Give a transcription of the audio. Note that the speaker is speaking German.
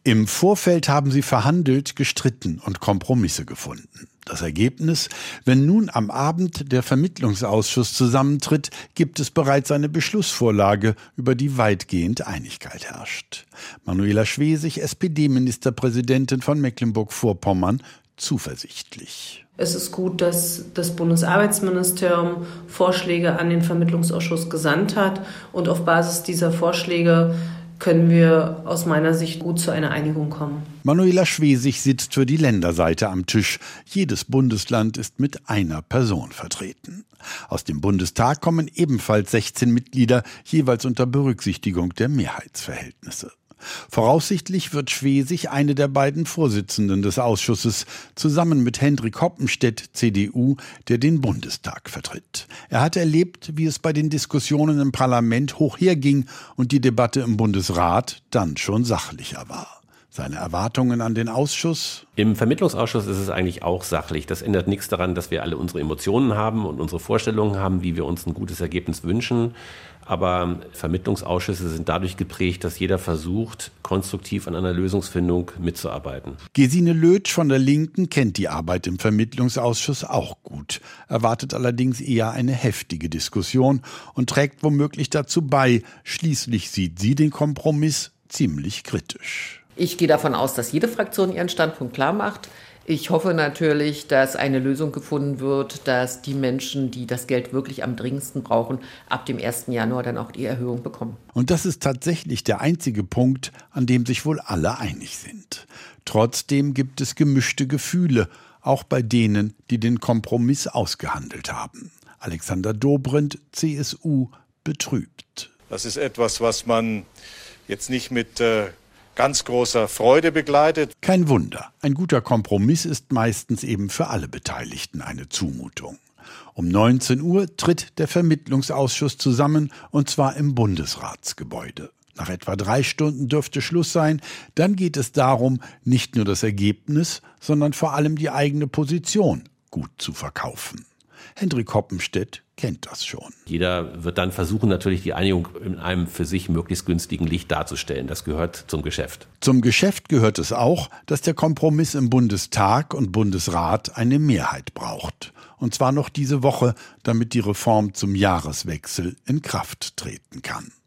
Im Vorfeld haben sie verhandelt, gestritten und Kompromisse gefunden. Das Ergebnis: Wenn nun am Abend der Vermittlungsausschuss zusammentritt, gibt es bereits eine Beschlussvorlage, über die weitgehend Einigkeit herrscht. Manuela Schwesig, SPD-Ministerpräsidentin von Mecklenburg-Vorpommern, zuversichtlich. Es ist gut, dass das Bundesarbeitsministerium Vorschläge an den Vermittlungsausschuss gesandt hat. Und auf Basis dieser Vorschläge können wir aus meiner Sicht gut zu einer Einigung kommen. Manuela Schwesig sitzt für die Länderseite am Tisch. Jedes Bundesland ist mit einer Person vertreten. Aus dem Bundestag kommen ebenfalls 16 Mitglieder, jeweils unter Berücksichtigung der Mehrheitsverhältnisse. Voraussichtlich wird Schwesig eine der beiden Vorsitzenden des Ausschusses, zusammen mit Hendrik Hoppenstedt, CDU, der den Bundestag vertritt. Er hat erlebt, wie es bei den Diskussionen im Parlament hoch herging und die Debatte im Bundesrat dann schon sachlicher war. Seine Erwartungen an den Ausschuss? Im Vermittlungsausschuss ist es eigentlich auch sachlich. Das ändert nichts daran, dass wir alle unsere Emotionen haben und unsere Vorstellungen haben, wie wir uns ein gutes Ergebnis wünschen. Aber Vermittlungsausschüsse sind dadurch geprägt, dass jeder versucht, konstruktiv an einer Lösungsfindung mitzuarbeiten. Gesine Lötsch von der Linken kennt die Arbeit im Vermittlungsausschuss auch gut, erwartet allerdings eher eine heftige Diskussion und trägt womöglich dazu bei. Schließlich sieht sie den Kompromiss ziemlich kritisch. Ich gehe davon aus, dass jede Fraktion ihren Standpunkt klar macht. Ich hoffe natürlich, dass eine Lösung gefunden wird, dass die Menschen, die das Geld wirklich am dringendsten brauchen, ab dem 1. Januar dann auch die Erhöhung bekommen. Und das ist tatsächlich der einzige Punkt, an dem sich wohl alle einig sind. Trotzdem gibt es gemischte Gefühle, auch bei denen, die den Kompromiss ausgehandelt haben. Alexander Dobrindt, CSU, betrübt. Das ist etwas, was man jetzt nicht mit ganz großer Freude begleitet. Kein Wunder. Ein guter Kompromiss ist meistens eben für alle Beteiligten eine Zumutung. Um 19 Uhr tritt der Vermittlungsausschuss zusammen, und zwar im Bundesratsgebäude. Nach etwa 3 Stunden dürfte Schluss sein. Dann geht es darum, nicht nur das Ergebnis, sondern vor allem die eigene Position gut zu verkaufen. Hendrik Hoppenstedt kennt das schon. Jeder wird dann versuchen, natürlich die Einigung in einem für sich möglichst günstigen Licht darzustellen. Das gehört zum Geschäft. Zum Geschäft gehört es auch, dass der Kompromiss im Bundestag und Bundesrat eine Mehrheit braucht. Und zwar noch diese Woche, damit die Reform zum Jahreswechsel in Kraft treten kann.